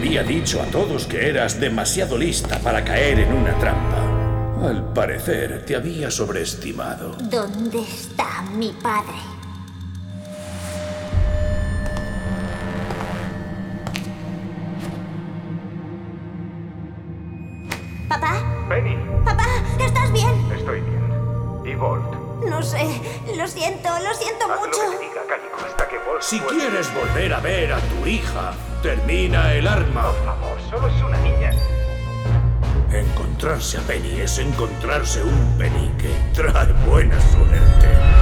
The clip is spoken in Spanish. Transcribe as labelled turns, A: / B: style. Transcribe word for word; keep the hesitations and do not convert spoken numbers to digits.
A: había dicho a todos que eras demasiado lista para caer en una trampa. Al parecer, te había sobreestimado.
B: ¿Dónde está mi padre? ¿Papá?
C: Penny,
B: ¿Papá? ¿Estás bien?
C: estoy bien. ¿Y Bolt?
B: No sé. Lo siento, lo siento
C: Haz
B: mucho.
C: lo que te diga, Calico, hasta que Bolt...
A: Si
C: vuelva.
A: quieres volver a ver a tu hija, termina el arma.
C: Por favor, solo es una niña.
A: Encontrarse a Penny es encontrarse un Penny que trae buena suerte.